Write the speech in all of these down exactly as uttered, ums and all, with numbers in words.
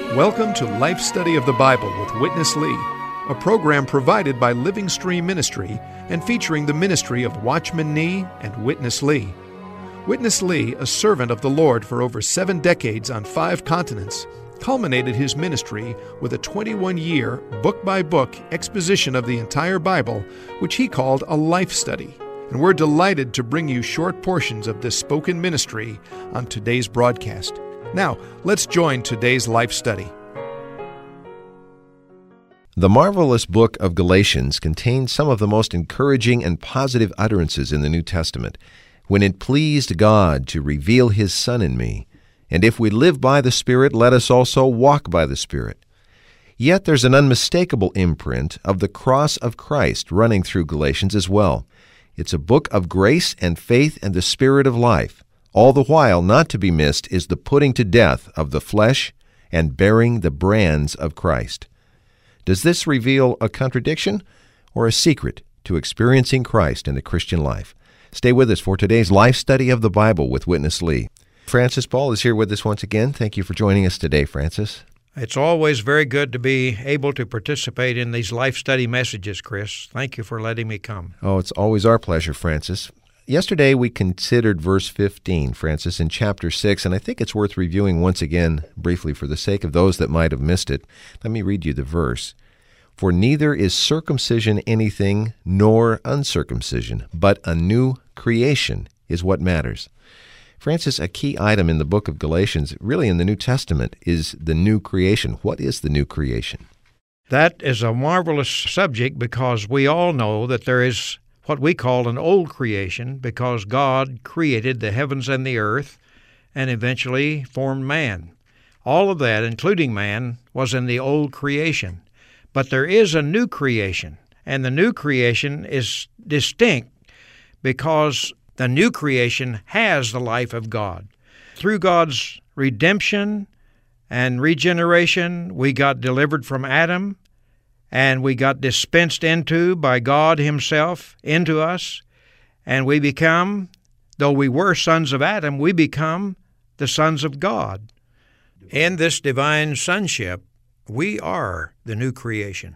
Welcome to Life Study of the Bible with Witness Lee, a program provided by Living Stream Ministry and featuring the ministry of Watchman Nee and Witness Lee. Witness Lee, a servant of the Lord for over seven decades on five continents, culminated his ministry with a twenty-one-year, book-by-book exposition of the entire Bible, which he called a life study. And we're delighted to bring you short portions of this spoken ministry on today's broadcast. Now, let's join today's life study. The marvelous book of Galatians contains some of the most encouraging and positive utterances in the New Testament. When it pleased God to reveal His Son in me, and if we live by the Spirit, let us also walk by the Spirit. Yet there's an unmistakable imprint of the cross of Christ running through Galatians as well. It's a book of grace and faith and the Spirit of life. All the while, not to be missed, is the putting to death of the flesh and bearing the brands of Christ. Does this reveal a contradiction or a secret to experiencing Christ in the Christian life? Stay with us for today's life study of the Bible with Witness Lee. Francis Paul is here with us once again. Thank you for joining us today, Francis. It's always very good to be able to participate in these life study messages, Chris. Thank you for letting me come. Oh, it's always our pleasure, Francis. Yesterday we considered verse fifteen, Francis, in chapter six, and I think it's worth reviewing once again briefly for the sake of those that might have missed it. Let me read you the verse. For neither is circumcision anything nor uncircumcision, but a new creation is what matters. Francis, a key item in the book of Galatians, really in the New Testament, is the new creation. What is the new creation? That is a marvelous subject because we all know that there is what we call an old creation because God created the heavens and the earth and eventually formed man. All of that, including man, was in the old creation. But there is a new creation, and the new creation is distinct because the new creation has the life of God. Through God's redemption and regeneration, we got delivered from Adam, and we got dispensed into by God Himself into us, and we become, though we were sons of Adam, we become the sons of God. In this divine sonship, we are the new creation.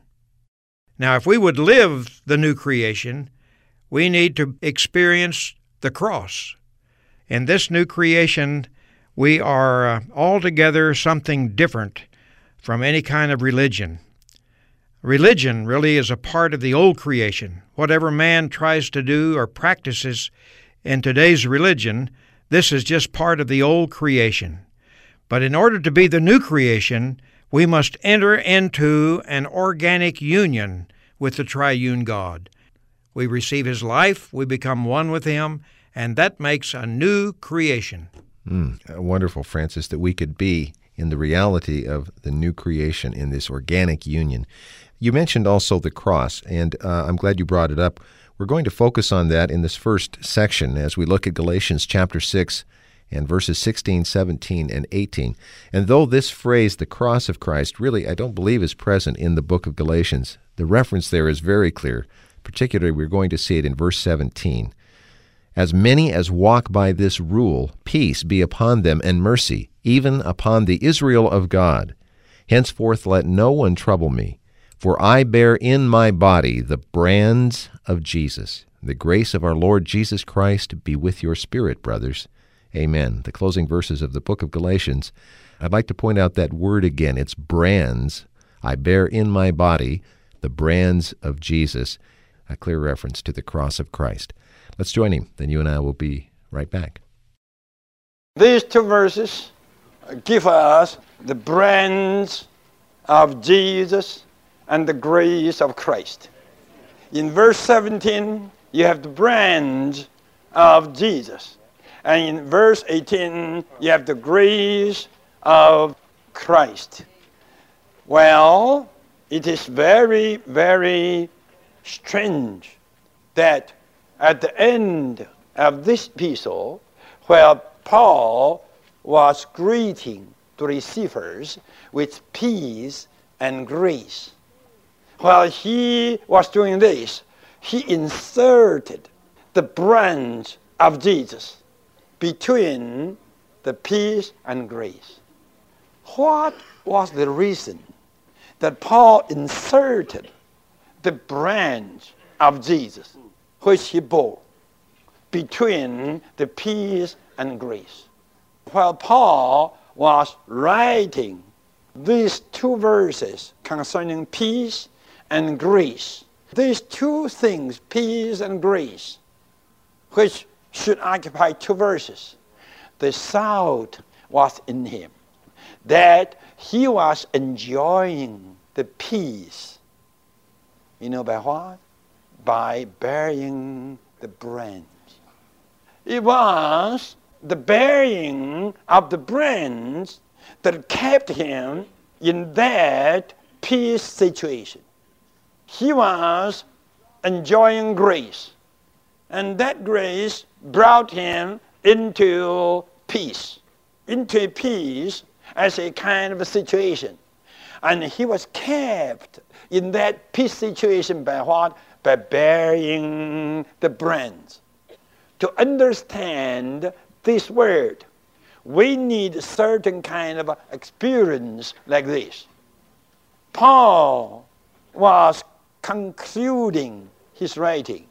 Now, if we would live the new creation, we need to experience the cross. In this new creation, we are uh, altogether something different from any kind of religion. Religion really is a part of the old creation. Whatever man tries to do or practices in today's religion, this is just part of the old creation. But in order to be the new creation, we must enter into an organic union with the triune God. We receive His life, we become one with Him, and that makes a new creation. Mm, wonderful, Francis, that we could be in the reality of the new creation in this organic union. You mentioned also the cross, and uh, I'm glad you brought it up. We're going to focus on that in this first section as we look at Galatians chapter six and verses sixteen, seventeen, and eighteen. And though this phrase, the cross of Christ, really I don't believe is present in the book of Galatians, the reference there is very clear. Particularly, we're going to see it in verse seventeen. As many as walk by this rule, peace be upon them and mercy, even upon the Israel of God. Henceforth let no one trouble me, for I bear in my body the brands of Jesus. The grace of our Lord Jesus Christ be with your spirit, brothers. Amen. The closing verses of the book of Galatians. I'd like to point out that word again. It's brands. I bear in my body the brands of Jesus. A clear reference to the cross of Christ. Let's join him. Then you and I will be right back. These two verses give us the brands of Jesus and the grace of Christ. In verse seventeen, you have the brand of Jesus. And in verse eighteen, you have the grace of Christ. Well, it is very, very strange that at the end of this epistle, where Paul was greeting the receivers with peace and grace, while he was doing this, he inserted the branch of Jesus between the peace and grace. What was the reason that Paul inserted the branch of Jesus, which he bore, between the peace and grace? While Paul was writing these two verses concerning peace and grace, these two things, peace and grace, which should occupy two verses, the thought was in him that he was enjoying the peace. You know by what? By bearing the branch. It was the bearing of the branch that kept him in that peace situation. He was enjoying grace, and that grace brought him into peace, into peace as a kind of a situation. And he was kept in that peace situation by what? By bearing the branch. To understand this word, we need a certain kind of experience like this. Paul was concluding his writing,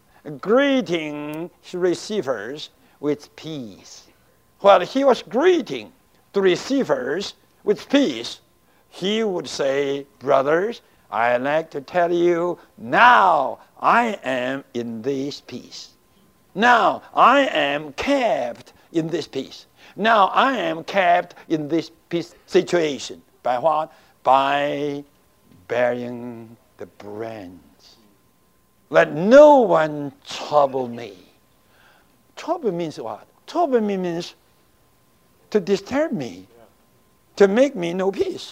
greeting his receivers with peace. While he was greeting the receivers with peace, he would say, brothers, I'd like to tell you, now I am in this peace. Now I am kept in this peace. Now I am kept in this peace situation. By what? By bearing the branch. Let no one trouble me. Trouble means what? Trouble me means to disturb me, to make me no peace.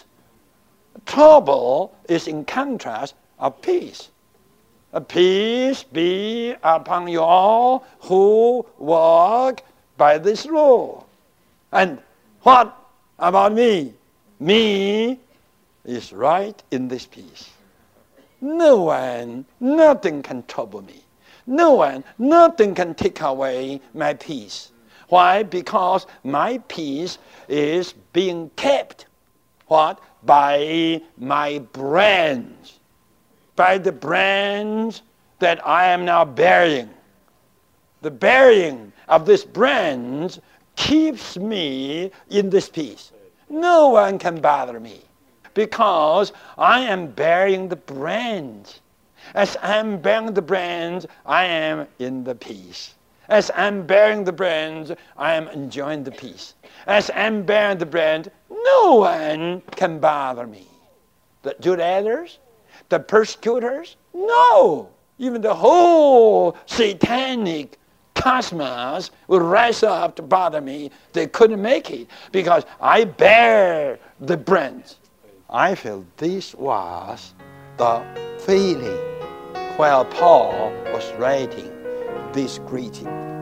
Trouble is in contrast of peace. A peace be upon you all who walk by this rule. And what about me? Me is right in this peace. No one, nothing can trouble me. No one, nothing can take away my peace. Why? Because my peace is being kept. What? By my branch. By the branch that I am now bearing. The bearing of this branch keeps me in this peace. No one can bother me because I am bearing the branch. As I am bearing the branch, I am in the peace. As I am bearing the branch, I am enjoying the peace. As I am bearing the branch, no one can bother me. The Judaizers, the persecutors, no. Even the whole satanic cosmos would rise up to bother me. They couldn't make it because I bear the branch. I feel this was the feeling while Paul was writing this greeting.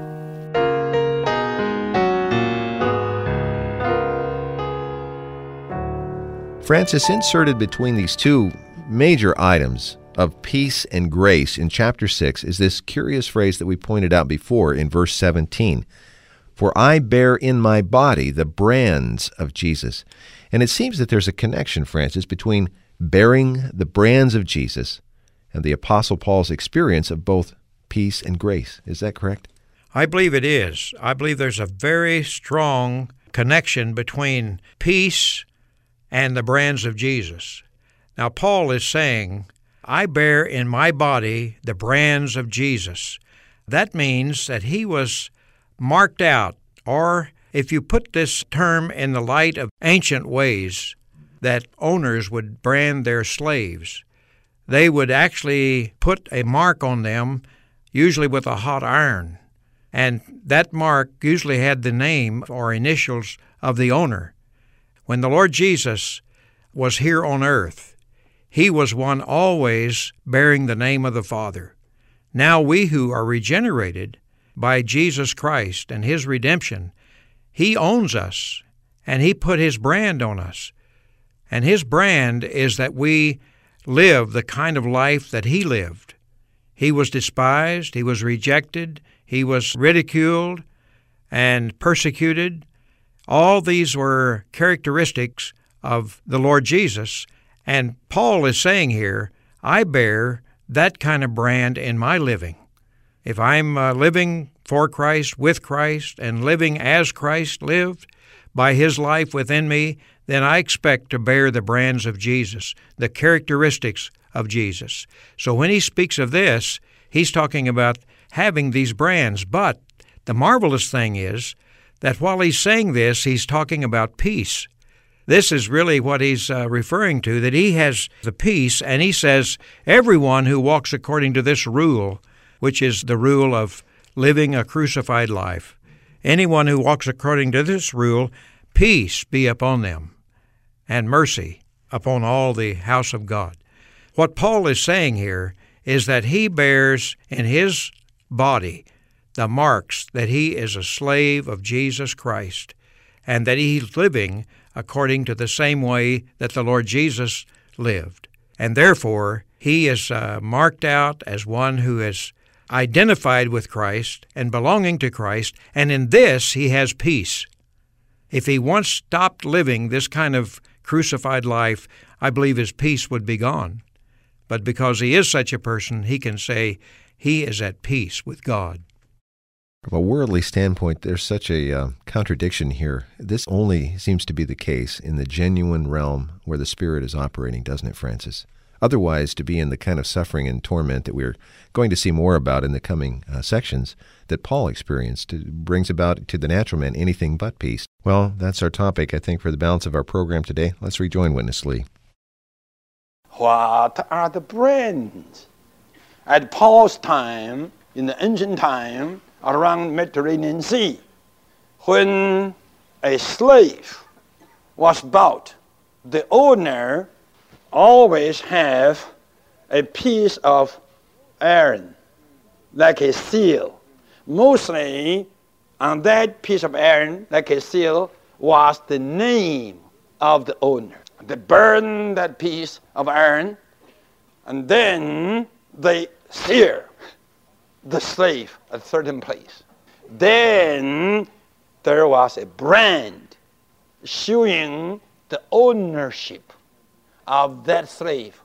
Francis, inserted between these two major items of peace and grace in chapter six is this curious phrase that we pointed out before in verse seventeen. For I bear in my body the brands of Jesus. And it seems that there's a connection, Francis, between bearing the brands of Jesus and the Apostle Paul's experience of both peace and grace. Is that correct? I believe it is. I believe there's a very strong connection between peace and the brands of Jesus. Now, Paul is saying, I bear in my body the brands of Jesus. That means that he was marked out, or if you put this term in the light of ancient ways, that owners would brand their slaves. They would actually put a mark on them, usually with a hot iron, and that mark usually had the name or initials of the owner. When the Lord Jesus was here on earth, he was one always bearing the name of the Father. Now we who are regenerated by Jesus Christ and his redemption, he owns us, and he put his brand on us. And his brand is that we live the kind of life that he lived. He was despised, he was rejected, he was ridiculed and persecuted. All these were characteristics of the Lord Jesus, and Paul is saying here, I bear that kind of brand in my living. If I'm uh, living for Christ, with Christ, and living as Christ lived by His life within me, then I expect to bear the brands of Jesus, the characteristics of Jesus. So when he speaks of this, he's talking about having these brands. But the marvelous thing is that while he's saying this, he's talking about peace. This is really what he's uh, referring to, that he has the peace, and he says, everyone who walks according to this rule, which is the rule of living a crucified life, anyone who walks according to this rule, peace be upon them, and mercy upon all the house of God. What Paul is saying here is that he bears in his body the marks that he is a slave of Jesus Christ, and that he's living according to the same way that the Lord Jesus lived. And therefore, he is uh, marked out as one who is identified with Christ and belonging to Christ, and in this he has peace. If he once stopped living this kind of crucified life, I believe his peace would be gone. But because he is such a person, he can say he is at peace with God. From a worldly standpoint, there's such a uh, contradiction here. This only seems to be the case in the genuine realm where the Spirit is operating, doesn't it, Francis? Otherwise, to be in the kind of suffering and torment that we're going to see more about in the coming uh, sections that Paul experienced, it brings about to the natural man anything but peace. Well, that's our topic, I think, for the balance of our program today. Let's rejoin Witness Lee. What are the brands? At Paul's time, in the ancient time, around Mediterranean Sea, when a slave was bought, the owner always have a piece of iron, like a seal. Mostly on that piece of iron, like a seal, was the name of the owner. They burn that piece of iron, and then they sear the slave at a certain place. Then there was a brand showing the ownership of that slave.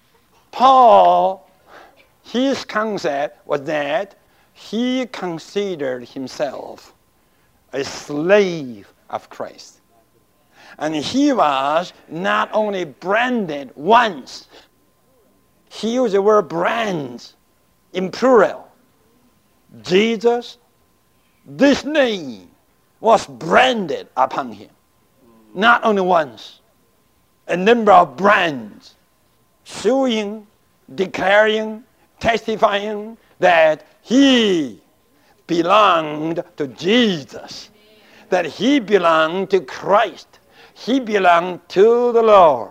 Paul, his concept was that he considered himself a slave of Christ. And he was not only branded once, he used the word brands in plural. Jesus, this name was branded upon him. Not only once, a number of brands showing, declaring, testifying that he belonged to Jesus, that he belonged to Christ, he belonged to the Lord.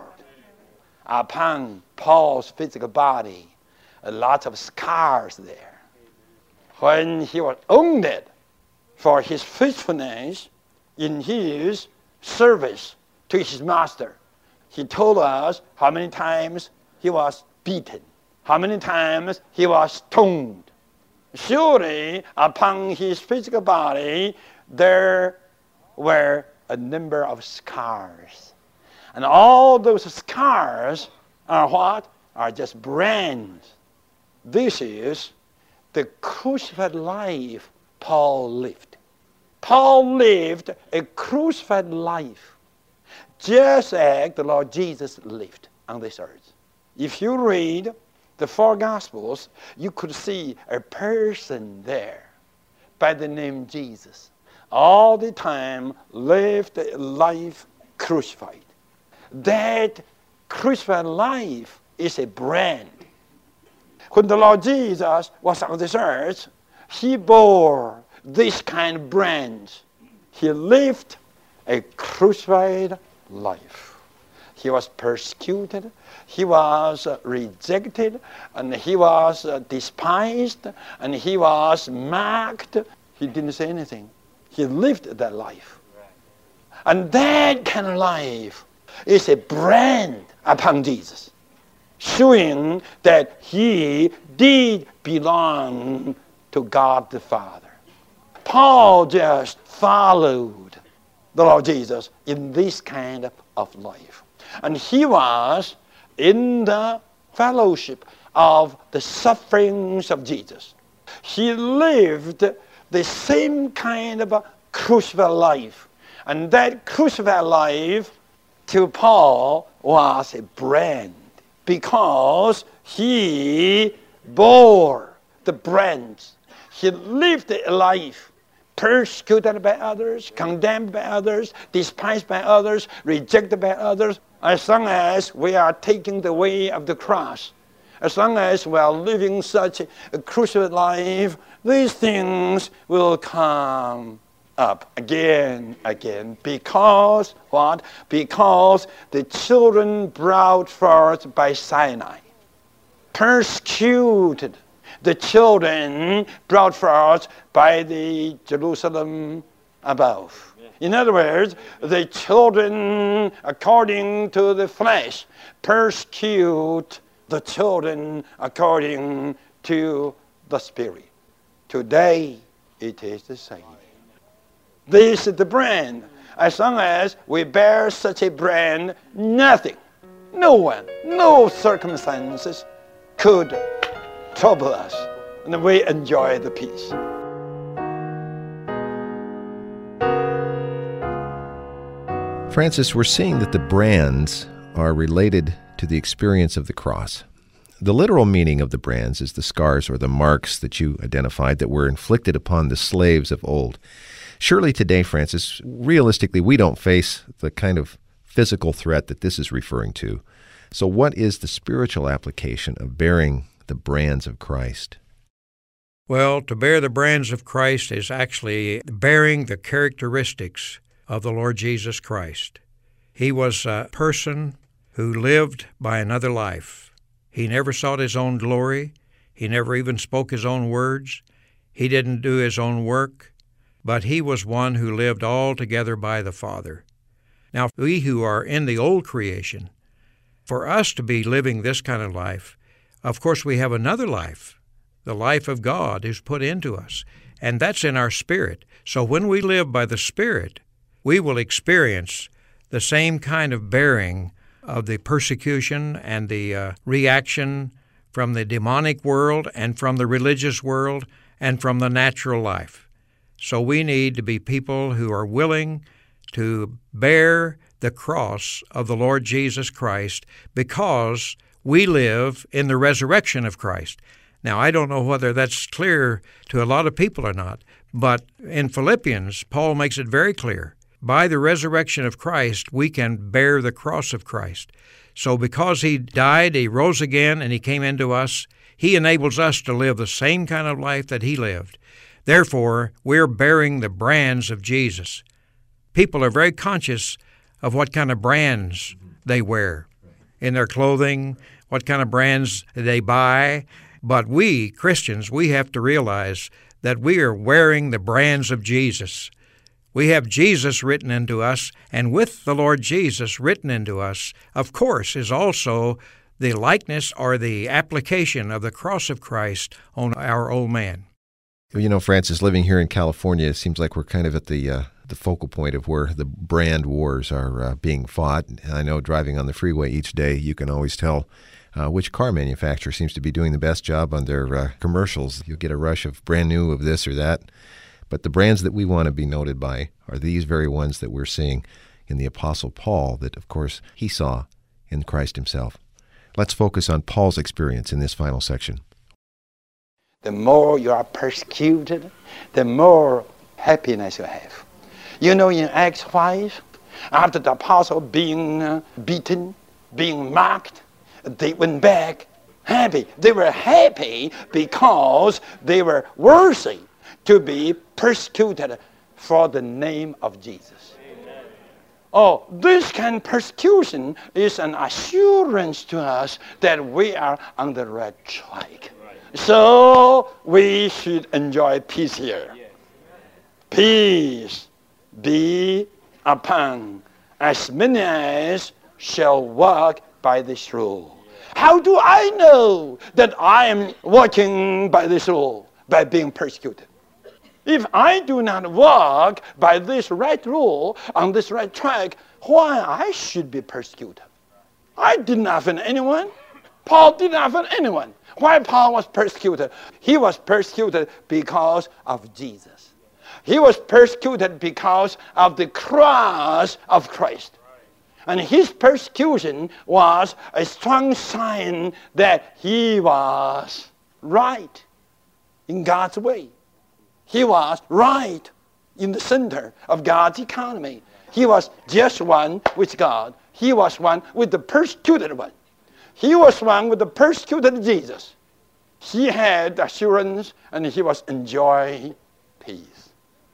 Upon Paul's physical body, a lot of scars there. When he was wounded for his faithfulness in his service to his master, he told us how many times he was beaten, how many times he was stoned. Surely, upon his physical body, there were a number of scars. And all those scars are what? Are just brands. This is the crucified life Paul lived. Paul lived a crucified life, just as the Lord Jesus lived on this earth. If you read the four Gospels, you could see a person there by the name Jesus. All the time lived a life crucified. That crucified life is a brand. When the Lord Jesus was on this earth, he bore this kind of brand. He lived a crucified life. He was persecuted, he was uh, rejected, and he was uh, despised, and he was mocked. He didn't say anything. He lived that life. And that kind of life is a brand upon Jesus, showing that he did belong to God the Father. Paul just followed the Lord Jesus in this kind of life. And he was in the fellowship of the sufferings of Jesus. He lived the same kind of a crucified life. And that crucified life to Paul was a brand, because he bore the brands. He lived a life persecuted by others, condemned by others, despised by others, rejected by others. As long as we are taking the way of the cross, as long as we are living such a crucified life, these things will come up again, again. Because what? Because the children brought forth by Sinai persecuted the children brought forth by the Jerusalem above. In other words, the children according to the flesh persecute the children according to the Spirit. Today, it is the same. This is the brand. As long as we bear such a brand, nothing, no one, no circumstances could trouble us, and we enjoy the peace. Francis, we're seeing that the brands are related to the experience of the cross. The literal meaning of the brands is the scars or the marks that you identified that were inflicted upon the slaves of old. Surely today, Francis, realistically, we don't face the kind of physical threat that this is referring to. So what is the spiritual application of bearing the brands of Christ? Well, to bear the brands of Christ is actually bearing the characteristics of the Lord Jesus Christ. He was a person who lived by another life. He never sought his own glory. He never even spoke his own words. He didn't do his own work, but he was one who lived altogether by the Father. Now, we who are in the old creation, for us to be living this kind of life, of course we have another life, the life of God is put into us, and that's in our spirit. So when we live by the Spirit, we will experience the same kind of bearing of the persecution and the uh, reaction from the demonic world and from the religious world and from the natural life. So we need to be people who are willing to bear the cross of the Lord Jesus Christ because we live in the resurrection of Christ. Now, I don't know whether that's clear to a lot of people or not, but in Philippians, Paul makes it very clear. By the resurrection of Christ, we can bear the cross of Christ. So because he died, he rose again, and he came into us, he enables us to live the same kind of life that he lived. Therefore, we're bearing the brands of Jesus. People are very conscious of what kind of brands they wear in their clothing, what kind of brands they buy. But we, Christians, we have to realize that we are wearing the brands of Jesus. We have Jesus written into us, and with the Lord Jesus written into us, of course, is also the likeness or the application of the cross of Christ on our old man. You know, Francis, living here in California, it seems like we're kind of at the uh, the focal point of where the brand wars are uh, being fought. And I know driving on the freeway each day, you can always tell uh, which car manufacturer seems to be doing the best job on their uh, commercials. You'll get a rush of brand new of this or that. But the brands that we want to be noted by are these very ones that we're seeing in the Apostle Paul that, of course, he saw in Christ himself. Let's focus on Paul's experience in this final section. The more you are persecuted, the more happiness you have. You know, in Acts five, after the apostle being uh, beaten, being mocked, they went back happy. They were happy because they were worthy to be persecuted for the name of Jesus. Amen. Oh, this kind of persecution is an assurance to us that we are on the right track. Right. So we should enjoy peace here. Yes. Peace be upon as many as shall walk by this rule. How do I know that I am walking by this rule? By being persecuted. If I do not walk by this right rule, on this right track, why I should be persecuted? I did not offend anyone. Paul did not offend anyone. Why Paul was persecuted? He was persecuted because of Jesus. He was persecuted because of the cross of Christ. And his persecution was a strong sign that he was right in God's way. He was right in the center of God's economy. He was just one with God. He was one with the persecuted one. He was one with the persecuted Jesus. He had assurance and he was enjoying peace.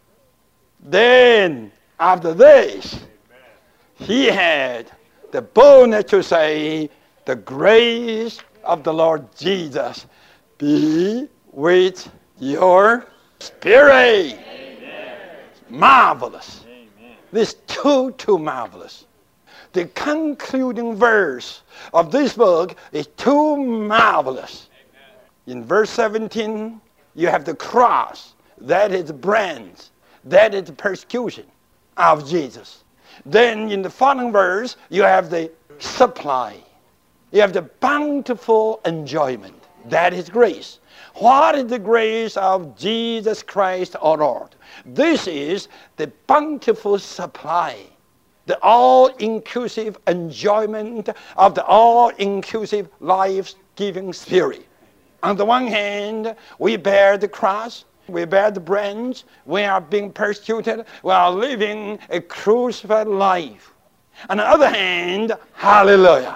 Then, after this, he had the boldness to say, the grace of the Lord Jesus be with your spirit. Amen. Marvelous. Amen. This too, too marvelous. The concluding verse of this book is too marvelous. Amen. In verse seventeen, you have the cross. That is the branch. That is the persecution of Jesus. Then in the following verse, you have the supply. You have the bountiful enjoyment. That is grace. What is the grace of Jesus Christ our Lord? This is the bountiful supply, the all-inclusive enjoyment of the all-inclusive life-giving Spirit. On the one hand, we bear the cross, we bear the branch, we are being persecuted, we are living a crucified life. On the other hand, hallelujah,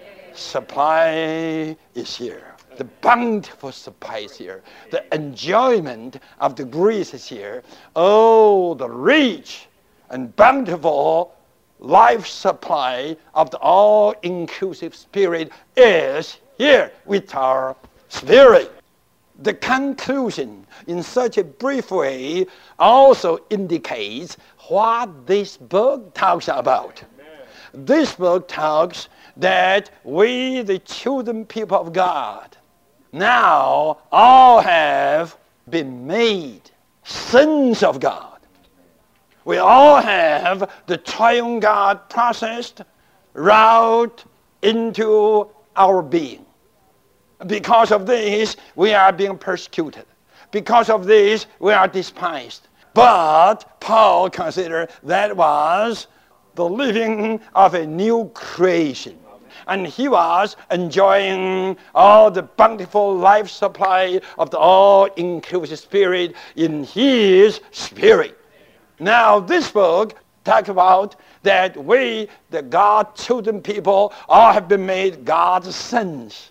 supply is here. The bountiful supply is here. The enjoyment of the grace is here. Oh, the rich and bountiful life supply of the all-inclusive Spirit is here with our spirit. The conclusion in such a brief way also indicates what this book talks about. Amen. This book talks that we, the chosen people of God, now all have been made sons of God. We all have the triune God processed right into our being. Because of this, we are being persecuted. Because of this, we are despised. But Paul considered that was the living of a new creation. And he was enjoying all the bountiful life supply of the all-inclusive Spirit in his spirit. Now, this book talks about that we, the God-chosen people, all have been made God's sons,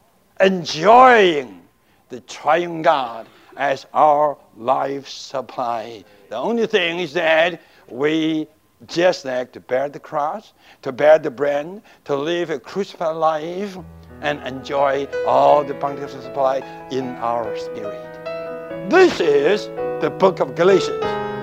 enjoying the triune God as our life supply. The only thing is that we just like to bear the cross, to bear the brand, to live a crucified life, and enjoy all the bountiful supply in our spirit. This is the book of Galatians.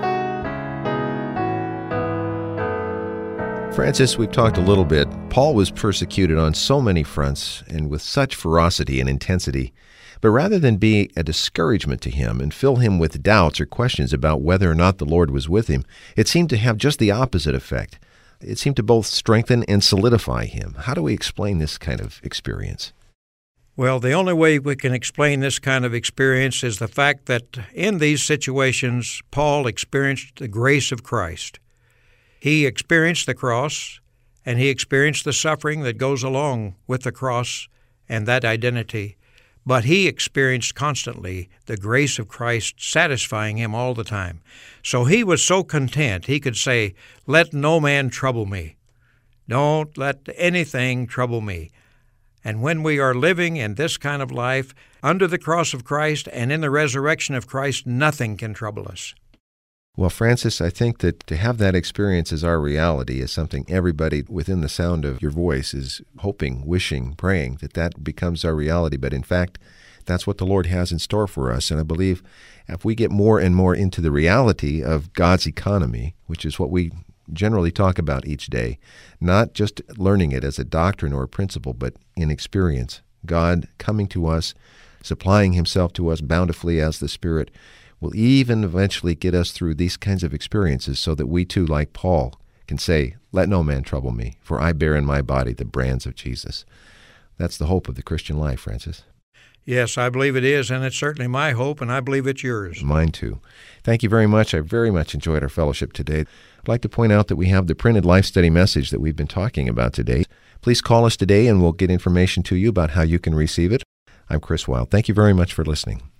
Francis, we've talked a little bit. Paul was persecuted on so many fronts and with such ferocity and intensity. But rather than be a discouragement to him and fill him with doubts or questions about whether or not the Lord was with him, it seemed to have just the opposite effect. It seemed to both strengthen and solidify him. How do we explain this kind of experience? Well, the only way we can explain this kind of experience is the fact that in these situations, Paul experienced the grace of Christ. He experienced the cross, and he experienced the suffering that goes along with the cross and that identity. But he experienced constantly the grace of Christ satisfying him all the time. So he was so content, he could say, "Let no man trouble me. Don't let anything trouble me." And when we are living in this kind of life, under the cross of Christ and in the resurrection of Christ, nothing can trouble us. Well, Francis, I think that to have that experience as our reality is something everybody within the sound of your voice is hoping, wishing, praying that that becomes our reality. But in fact, that's what the Lord has in store for us. And I believe if we get more and more into the reality of God's economy, which is what we generally talk about each day, not just learning it as a doctrine or a principle, but in experience, God coming to us, supplying himself to us bountifully as the Spirit, will even eventually get us through these kinds of experiences so that we too, like Paul, can say, "Let no man trouble me, for I bear in my body the brands of Jesus." That's the hope of the Christian life, Francis. Yes, I believe it is, and it's certainly my hope, and I believe it's yours. Mine too. Thank you very much. I very much enjoyed our fellowship today. I'd like to point out that we have the printed Life Study message that we've been talking about today. Please call us today, and we'll get information to you about how you can receive it. I'm Chris Wilde. Thank you very much for listening.